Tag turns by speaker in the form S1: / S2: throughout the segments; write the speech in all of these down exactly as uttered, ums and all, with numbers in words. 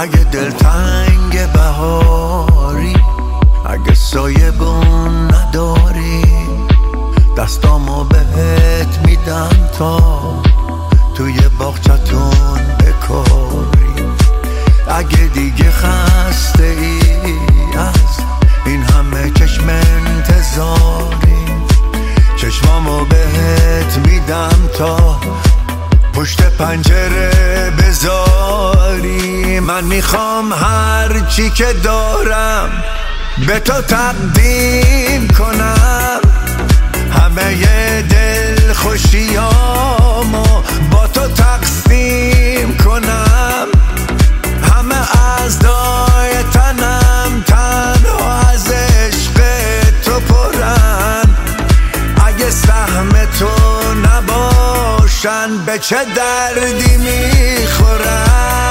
S1: اگه دلتنگ بهاری، اگه سایه بون نداری، دستامو بهت میدم تا توی باغچتون بکاری. اگه دیگه خسته ای از این همه چشم انتظاری، چشمامو بهت میدم تا پشت پنجره بذاری. من میخوام هر چی که دارم به تو تقدیم کنم، همه دل خوشیامو با تو تقسیم کنم، همه اعضای تنم تنها از عشق تو پرن. اگه سهم تو نباشن به چه دردی میخورن؟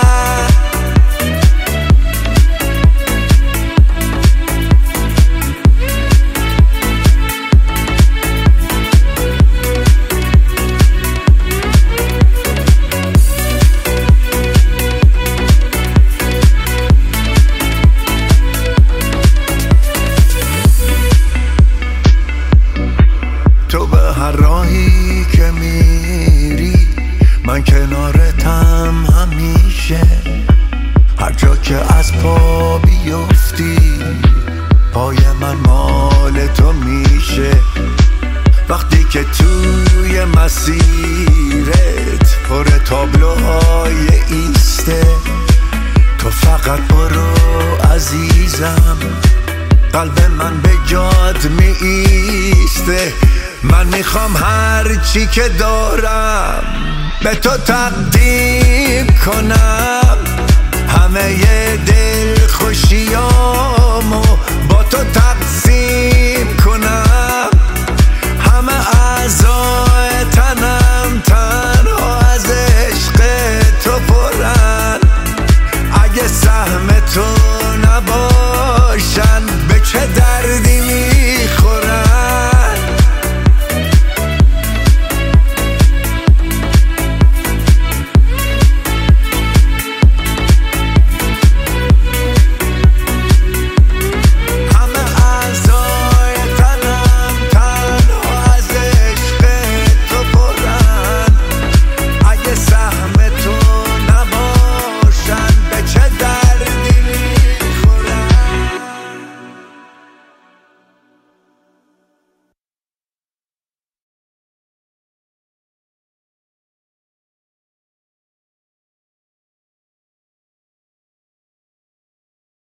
S1: تو به هر راهی که میری من کنارتم همیشه، هر جا که از پا بیفتی پای من مال تو میشه. وقتی که توی مسیرت پر تابلوهای ایسته، تو فقط برو عزیزم، قلب من به جات می ایسته. من میخوام هر چی که دارم به تو تقدیم کنم، همه دل خوشیامو با تو تقسیم کنم، همه اعضای تنم تنها از عشق تو پرن. اگه سهم تو نباشن به چه دردی می